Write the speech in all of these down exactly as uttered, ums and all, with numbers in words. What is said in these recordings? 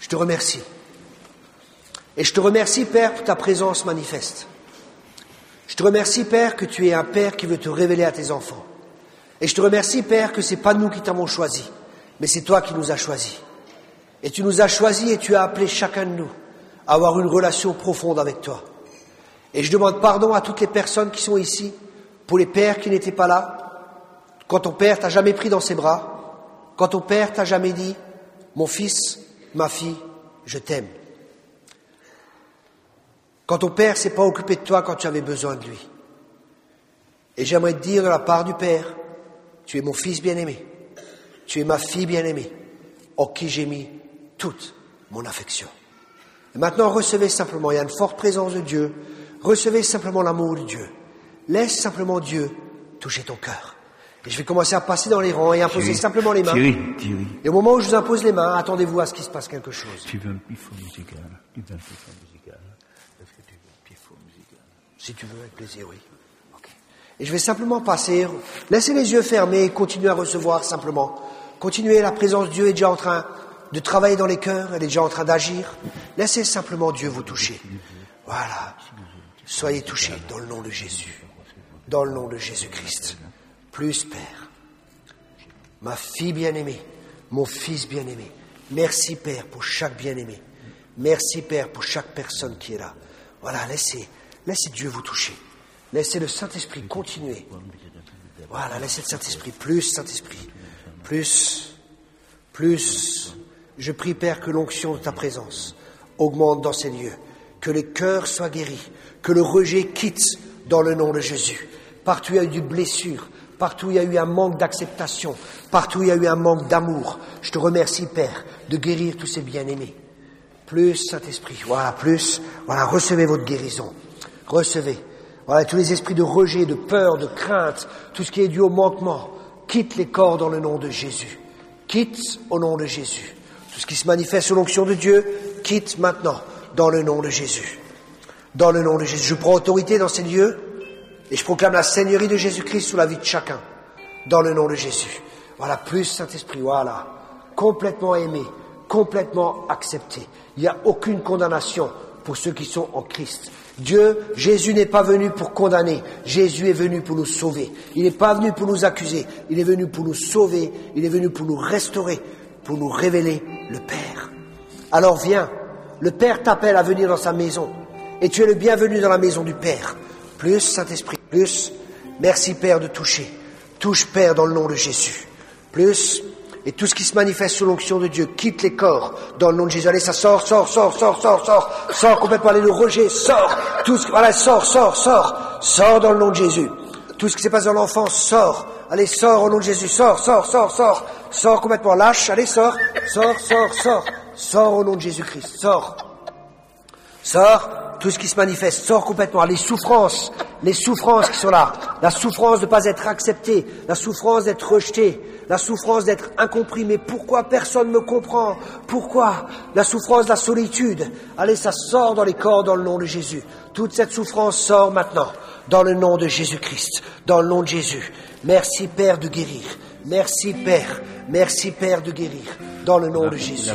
Je te remercie. Et je te remercie, Père, pour ta présence manifeste. Je te remercie, Père, que tu es un Père qui veut te révéler à tes enfants. Et je te remercie, Père, que c'est pas nous qui t'avons choisi, mais c'est toi qui nous as choisis. Et tu nous as choisis et tu as appelé chacun de nous à avoir une relation profonde avec toi. Et je demande pardon à toutes les personnes qui sont ici, pour les pères qui n'étaient pas là, quand ton père t'a jamais pris dans ses bras, quand ton père t'a jamais dit « Mon fils, ma fille, je t'aime ». Quand ton père s'est pas occupé de toi quand tu avais besoin de lui. Et j'aimerais te dire de la part du Père, tu es mon fils bien-aimé, tu es ma fille bien-aimée, en qui j'ai mis toute mon affection. Et maintenant, recevez simplement, il y a une forte présence de Dieu, recevez simplement l'amour de Dieu. Laisse simplement Dieu toucher ton cœur. Et je vais commencer à passer dans les rangs et imposer Thierry, simplement les mains. Thierry, Thierry. Et au moment où je vous impose les mains, attendez-vous à ce qu'il se passe quelque chose. Tu veux un pifo musical? Tu veux un pifo musical? Est-ce que tu veux un pifo musical? Si tu veux, avec plaisir, oui. Okay. Et je vais simplement passer, laissez les yeux fermés et continuez à recevoir simplement. Continuez, la présence de Dieu est déjà en train de travailler dans les cœurs, elle est déjà en train d'agir. Laissez simplement Dieu vous toucher. Voilà. Soyez touchés dans le nom de Jésus. Dans le nom de Jésus-Christ. Plus, Père. Ma fille bien-aimée, mon fils bien-aimé. Merci, Père, pour chaque bien-aimé. Merci, Père, pour chaque personne qui est là. Voilà, laissez, laissez Dieu vous toucher. Laissez le Saint-Esprit continuer. Voilà, laissez le Saint-Esprit. Plus, Saint-Esprit. Plus, plus. Je prie, Père, que l'onction de ta présence augmente dans ces lieux. Que les cœurs soient guéris. Que le rejet quitte dans le nom de Jésus. Partout où il y a eu des blessures, partout où il y a eu un manque d'acceptation, partout où il y a eu un manque d'amour, je te remercie, Père, de guérir tous ces bien-aimés. Plus, Saint-Esprit, voilà, plus, voilà, recevez votre guérison. Recevez. Voilà, tous les esprits de rejet, de peur, de crainte, tout ce qui est dû au manquement, quitte les corps dans le nom de Jésus. Quitte au nom de Jésus. Tout ce qui se manifeste sous l'onction de Dieu, quitte maintenant dans le nom de Jésus. Dans le nom de Jésus. Je prends autorité dans ces lieux. Et je proclame la Seigneurie de Jésus-Christ sur la vie de chacun, dans le nom de Jésus. Voilà, plus Saint-Esprit, voilà. Complètement aimé, complètement accepté. Il n'y a aucune condamnation pour ceux qui sont en Christ. Dieu, Jésus n'est pas venu pour condamner. Jésus est venu pour nous sauver. Il n'est pas venu pour nous accuser. Il est venu pour nous sauver. Il est venu pour nous restaurer, pour nous révéler le Père. Alors viens, le Père t'appelle à venir dans sa maison. Et tu es le bienvenu dans la maison du Père. Plus, Saint-Esprit, plus. Merci, Père, de toucher. Touche, Père, dans le nom de Jésus. Plus. Et tout ce qui se manifeste sous l'onction de Dieu quitte les corps dans le nom de Jésus. Allez, ça sort, sort, sort, sort, sort, sort. Sort complètement, allez, le rejet, sort. Tout ce qui, voilà, sort, sort, sort. Sort dans le nom de Jésus. Tout ce qui s'est passé dans l'enfance, sort. Allez, sort au nom de Jésus. Sort, sort, sort, sort. Sort complètement, lâche. Allez, sort. Sort, sort, sort. Sort au nom de Jésus-Christ. Sort. Sort. Tout ce qui se manifeste, sort complètement. Les souffrances, les souffrances qui sont là. La souffrance de ne pas être accepté, la souffrance d'être rejeté, la souffrance d'être incompris. Mais pourquoi personne ne me comprend? Pourquoi? La souffrance de la solitude. Allez, ça sort dans les corps dans le nom de Jésus. Toute cette souffrance sort maintenant dans le nom de Jésus-Christ, dans le nom de Jésus. Merci, Père, de guérir. Merci, Père. Merci, Père, de guérir. Dans le nom de Jésus.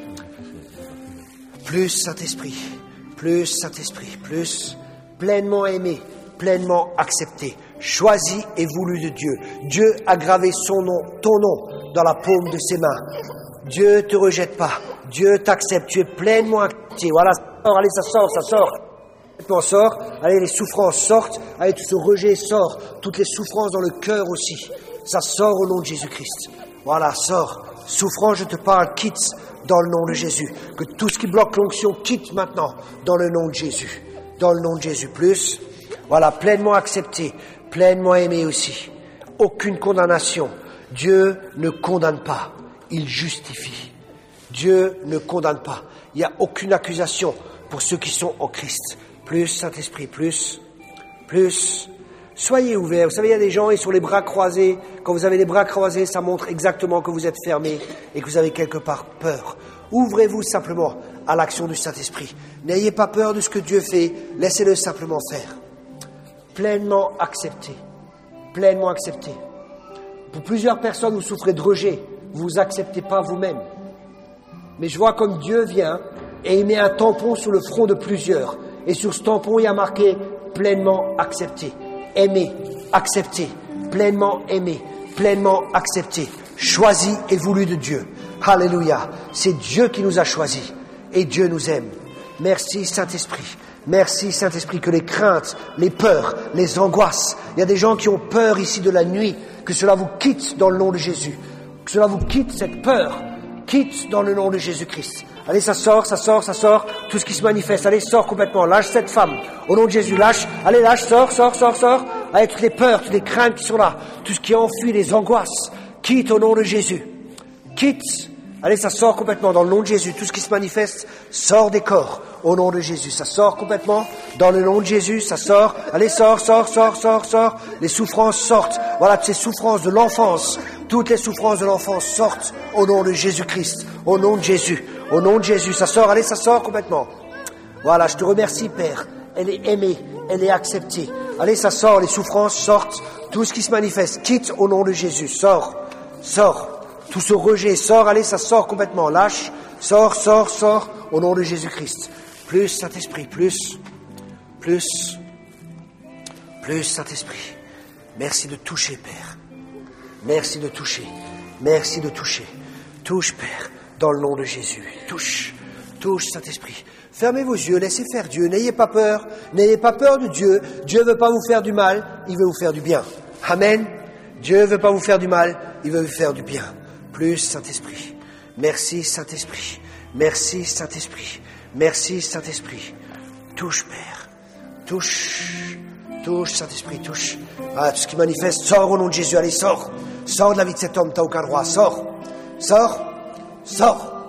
Plus, Saint-Esprit. Plus, Saint-Esprit, plus, pleinement aimé, pleinement accepté, choisi et voulu de Dieu. Dieu a gravé son nom, ton nom, dans la paume de ses mains. Dieu ne te rejette pas, Dieu t'accepte, tu es pleinement accepté. Voilà, ça sort, allez, ça sort, ça sort. On sort, allez, les souffrances sortent, allez, tout ce rejet sort, toutes les souffrances dans le cœur aussi. Ça sort au nom de Jésus-Christ. Voilà, sort. Souffrance, je te parle, quitte dans le nom de Jésus. Que tout ce qui bloque l'onction quitte maintenant dans le nom de Jésus. Dans le nom de Jésus. Plus, voilà, pleinement accepté, pleinement aimé aussi. Aucune condamnation. Dieu ne condamne pas, il justifie. Dieu ne condamne pas. Il n'y a aucune accusation pour ceux qui sont en Christ. Plus, Saint-Esprit, plus, plus. Soyez ouverts. Vous savez, il y a des gens, ils sont les bras croisés. Quand vous avez les bras croisés, ça montre exactement que vous êtes fermés et que vous avez quelque part peur. Ouvrez-vous simplement à l'action du Saint-Esprit. N'ayez pas peur de ce que Dieu fait. Laissez-le simplement faire. Pleinement accepté. Pleinement accepté. Pour plusieurs personnes, vous souffrez de rejet. Vous vous acceptez pas vous-même. Mais je vois comme Dieu vient et il met un tampon sur le front de plusieurs. Et sur ce tampon, il y a marqué pleinement accepté, aimé, accepté, pleinement aimé, pleinement accepté, choisi et voulu de Dieu. Alléluia. C'est Dieu qui nous a choisis et Dieu nous aime. Merci Saint-Esprit. Merci Saint-Esprit que les craintes, les peurs, les angoisses, il y a des gens qui ont peur ici de la nuit, que cela vous quitte dans le nom de Jésus. Que cela vous quitte, cette peur, quitte dans le nom de Jésus-Christ. Allez, ça sort, ça sort, ça sort, tout ce qui se manifeste. Allez, sort complètement, lâche cette femme. Au nom de Jésus, lâche, allez, lâche, sort, sort, sort, sort. Allez, toutes les peurs, toutes les craintes qui sont là, tout ce qui enfuit, les angoisses, quitte au nom de Jésus. Quitte. Allez, ça sort complètement dans le nom de Jésus. Tout ce qui se manifeste sort des corps au nom de Jésus. Ça sort complètement dans le nom de Jésus. Ça sort. Allez, sort, sort, sort, sort, sort. Les souffrances sortent. Voilà, ces souffrances de l'enfance. Toutes les souffrances de l'enfance sortent au nom de Jésus-Christ. Au nom de Jésus. Au nom de Jésus. Ça sort. Allez, ça sort complètement. Voilà, je te remercie, Père. Elle est aimée. Elle est acceptée. Allez, ça sort. Les souffrances sortent. Tout ce qui se manifeste quitte au nom de Jésus. Sors. Sors. Tout ce rejet sort, allez, ça sort complètement. Lâche, sort, sort, sort, au nom de Jésus-Christ. Plus Saint-Esprit, plus, plus, plus Saint-Esprit. Merci de toucher, Père. Merci de toucher. Merci de toucher. Touche, Père, dans le nom de Jésus. Touche, touche, Saint-Esprit. Fermez vos yeux, laissez faire Dieu. N'ayez pas peur. N'ayez pas peur de Dieu. Dieu ne veut pas vous faire du mal, il veut vous faire du bien. Amen. Dieu ne veut pas vous faire du mal, il veut vous faire du bien. Plus Saint-Esprit. Merci Saint-Esprit. Merci Saint-Esprit. Merci Saint-Esprit. Touche, Père. Touche. Touche, Saint-Esprit, touche. Ah, tout ce qui manifeste, sors au nom de Jésus. Allez, sors. Sors de la vie de cet homme, t'as aucun droit. Sors. Sors. Sors.